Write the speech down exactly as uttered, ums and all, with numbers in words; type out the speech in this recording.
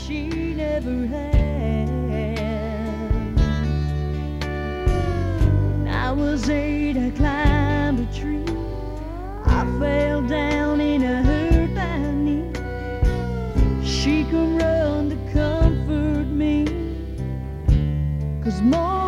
she never had. When I was eight, I climbed a tree. I fell down and I hurt my knee. She come run to comfort me, 'cause more